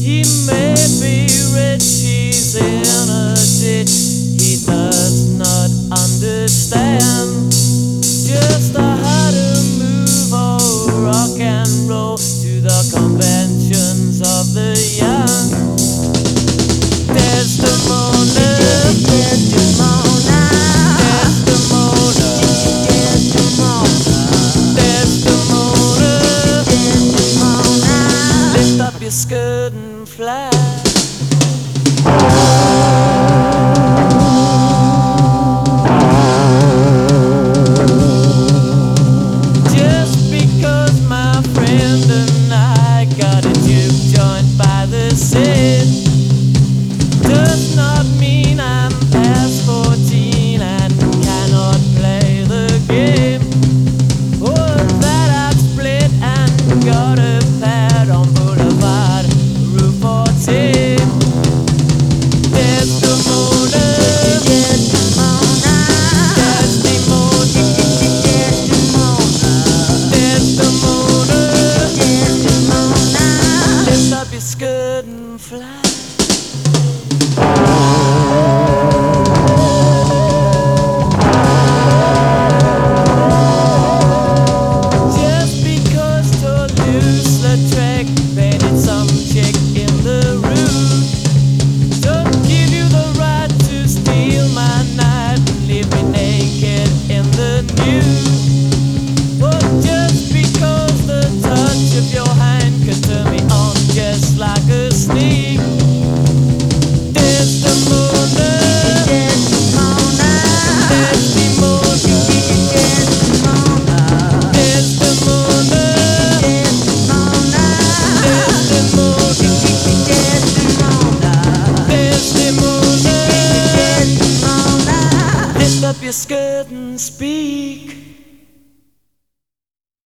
He may be rich, he's in a ditch. He does not understand just how to move or rock and roll to the conventions of the young. Desdemona, Desdemona, Desdemona, Desdemona, Desdemona, lift up your skirt and fly. Just because my friend and I got a juke joint by the sea does not mean I'm past 14 and cannot play the game. Or that I've split and got a pad on Boulevard Route 14. Desdemona, Desdemona, Desdemona, Desdemona, Desdemona, lift up your skirt and fly. Just because Toulouse-Lautrec painted some chick in the room don't give you the right to steal my night and leave me naked in the nude. Or just because the touch of your hand could turn me on just like a sneak. Desdemona, Desdemona, Desdemona, Desdemona, Desdemona, Desdemona, Desdemona, lift up your skirt and speak.